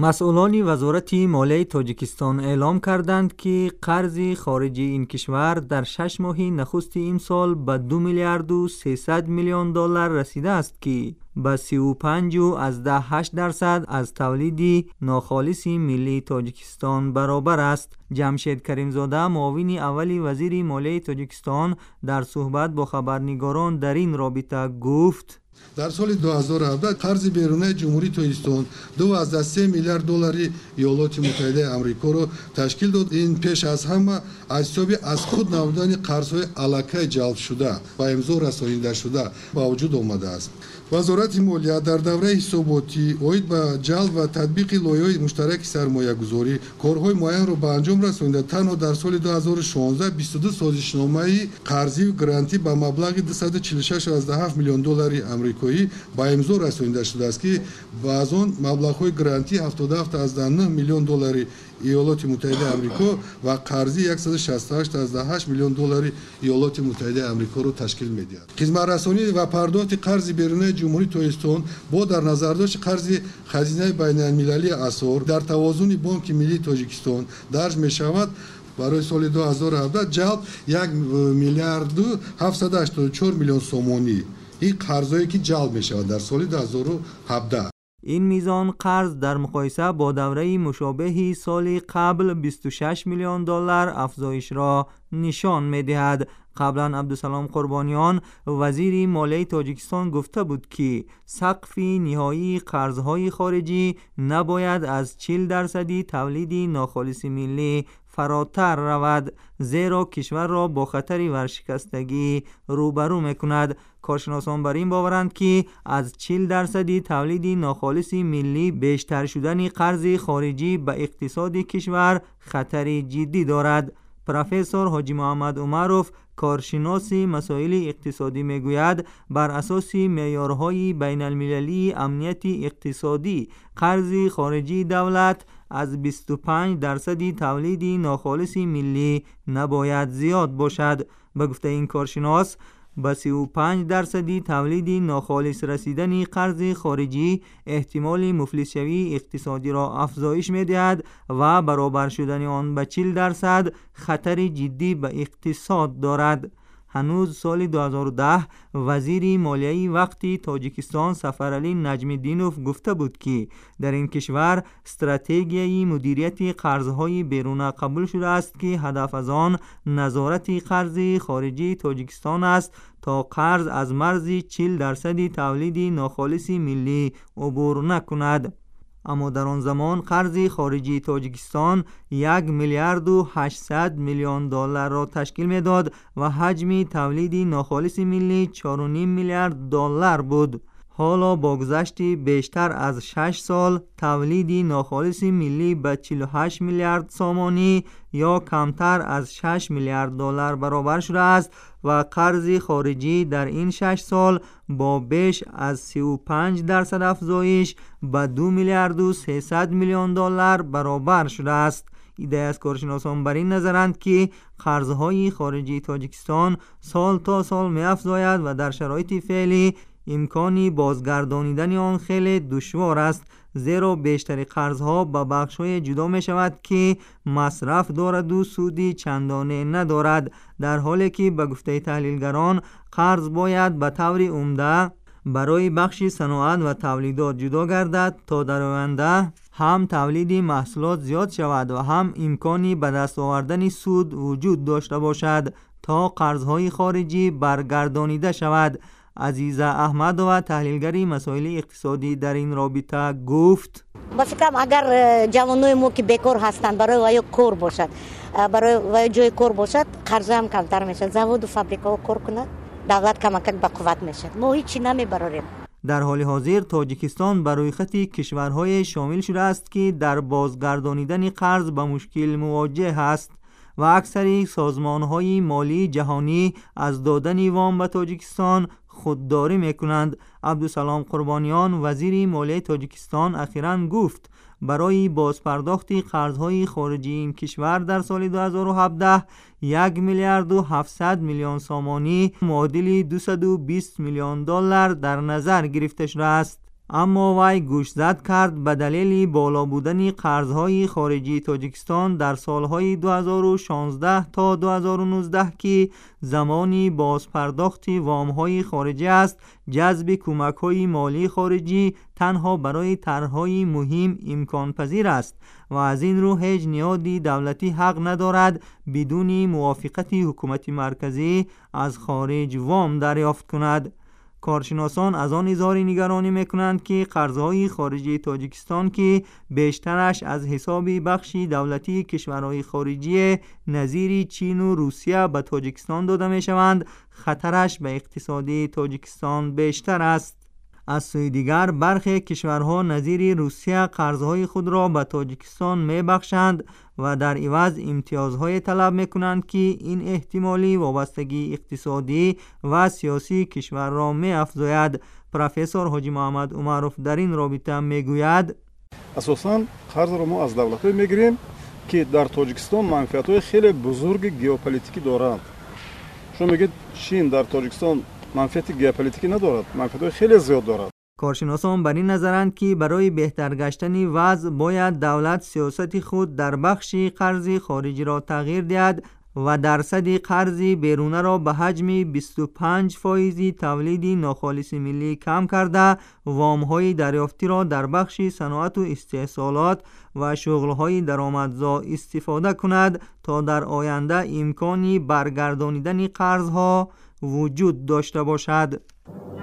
مسئولان وزارت مالیه تاجیکستان اعلام کردند که قرض خارجی این کشور در 6 ماه نخست این سال به 2 میلیارد و 300 میلیون دلار رسیده است که به 35.8% از تولید ناخالص ملی تاجیکستان برابر است. جمشید کریمزاده معاون اول وزیر مالیه تاجیکستان در صحبت با خبرنگاران در این رابطه گفت: در سال 2017 قرض بیرونی جمهوری تاجیکستان 2.3 میلیارد دلاری ایالات متحده آمریکا را تشکیل داد. این پیش از همه از حساب از خود نبودن قرض‌های الکه جلب شده و امضا رسانیده شده با وجود آمده است. وزارت مالیه در دوره حساباتی اوید به جلب و تطبیق لایحه‌های مشترک سرمایه‌گذاری کارهای معین را به انجام رسانیده. تنها در سال 2016 22 سازشنامه قرضی و گرانتی به مبلغ 246.7 میلیون دلار آمریکایی با امضا رسانیده شده است که از آن مبلغ‌های گرانتی 77.9 میلیون دلار ایالات متحده آمریکا و قرضی 168.8 میلیون دلار ایالات متحده آمریکا را تشکیل می‌دهد. خدمت رسانی و پرداخت قرض بیرونی جمهوری تاجیکستان با در نظر داشت قرض خزینه بین‌المللی اسعار در توازن بانک ملی تاجیکستان درج می‌شود. برای سال 2017 جلب 1 میلیارد و 784 میلیون سومانی این قرضایی که جلب می‌شود در سال 2017. این میزان قرض در مقایسه با دوره مشابه سال قبل 26 میلیون دلار افزایش را نشان می‌دهد. قبلا عبدالسلام قربانیان وزیر مالیه تاجیکستان گفته بود که سقف نهایی قرض‌های خارجی نباید از 40% تولید ناخالص ملی فراتر رود، زیرا کشور را با خطر ورشکستگی روبرو میکند. کارشناسان بر این باورند که از 40% تولید ناخالص ملی بیشتر شدن قرض خارجی به اقتصاد کشور خطر جدی دارد. پروفسور حاجی محمد عمروف کارشناس مسائل اقتصادی میگوید بر اساس معیارهای بین المللی امنیت اقتصادی قرض خارجی دولت از 25% تولید ناخالص ملی نباید زیاد باشد. به گفته این کارشناس به 35% تولید ناخالص رسیدن قرض خارجی احتمال مفلس شوی اقتصادی را افزایش می‌دهد و برابر شدن آن به 40% خطر جدی به اقتصاد دارد. هنوز سال 2010 وزیر مالیه وقتی تاجیکستان سفرعلی نجم‌الدینوف گفته بود که در این کشور استراتژی مدیریت قرض‌های بیرون قبول شده است که هدف از آن نظارت قرض خارجی تاجیکستان است تا قرض از مرز 40% تولید ناخالص ملی عبور نکند. اما در آن زمان قرض خارجی تاجیکستان 1 میلیارد و 800 میلیون دلار را تشکیل میداد و حجم تولید ناخالص ملی 4.5 میلیارد دلار بود. حالا با گذشت بیشتر از 6 سال تولید ناخالص ملی به 48 میلیارد سومانی یا کمتر از 6 میلیارد دلار برابر شده است و قرض خارجی در این 6 سال با بیش از 35% افزایش به 2 میلیارد و 300 میلیون دلار برابر شده است. ایده از کارشناسان بر این نظرند که قرضهای خارجی تاجیکستان سال تا سال می افزاید و در شرایط فعلی امکانی بازگردانیدن آن خیلی دشوار است، زیرا بیشتر قرضها به بخش‌های جدا می شود که مصرف دارد و سودی چندانه ندارد، در حالی که به گفته تحلیلگران قرض باید به طور عمده برای بخش صنعت و تولیدات جدا گردد تا در آینده هم تولید محصولات زیاد شود و هم امکانی به دست آوردن سود وجود داشته باشد تا قرضهای خارجی برگردانیده شود. عزیزه احمد و تحلیلگری مسائل اقتصادی در این رابطه گفت: بس کم اگر جوانای ما که بیکار هستند برای وای کار باشد، برای وای جای کار باشد، قرض هم کمتر میشه، زواد و فابریکا کار کنند، دولت کمک به قوت میشه، ما هیچی نمیبریم. در حال حاضر تاجیکستان برای خط کشورهای شامل شده است که در بازگردانیدن قرض به مشکل مواجه است و اکثر سازمان‌های مالی جهانی از دادن وام به تاجیکستان خودداری میکنند. عبدالسلام قربانیان وزیر مالیه تاجیکستان اخیراً گفت برای بازپرداخت قرضهای خارجی این کشور در سال 2017 1 میلیارد و 700 میلیون سومانی معادل 220 میلیون دلار در نظر گرفته شده است. اما وی گوشزد کرد به دلیل بالا بودن قرضهای خارجی تاجیکستان در سالهای 2016 تا 2019 که زمانی بازپرداخت وامهای خارجی است، جذب کمک‌های مالی خارجی تنها برای طرح‌های مهم امکان پذیر است و از این رو هیچ نهادی دولتی حق ندارد بدون موافقت حکومت مرکزی از خارج وام دریافت کند. کارشناسان از آن اظهار نگرانی میکنند که قرضهای خارجی تاجیکستان که بیشترش از حساب بخشی دولتی کشورهای خارجی نظیر چین و روسیه به تاجیکستان داده میشوند، خطرش به اقتصاد تاجیکستان بیشتر است. از سوی دیگر برخی کشورها نظیر روسیه قرضهای خود را به تاجیکستان میبخشند و در عوض امتیازهای طلب میکنند که این احتمالی وابستگی اقتصادی و سیاسی کشور را میافزاید. پروفسور حاجی محمد عمروف در این رابطه میگوید اساساً قرض را ما از دولت‌های میگیریم که در تاجیکستان منفعت‌های خیلی بزرگ ژئوپلیتیکی دارند. شما میگید چین در تاجیکستان منفعت ژئوپلیتیکی ندارد، منفعت‌های خیلی زیاد دارد. کارشناسان بر این نظرند که برای بهتر گشتن وضع باید دولت سیاست خود در بخش قرض خارجی را تغییر دهد و درصد قرض بیرونه را به حجم 25% تولید ناخالص ملی کم کرده، وام‌های دریافتی را در بخش صنعت و استحصالات و شغل‌های درآمدزا استفاده کند تا در آینده امکانی برگردانیدن قرض‌ها وجود داشته باشد.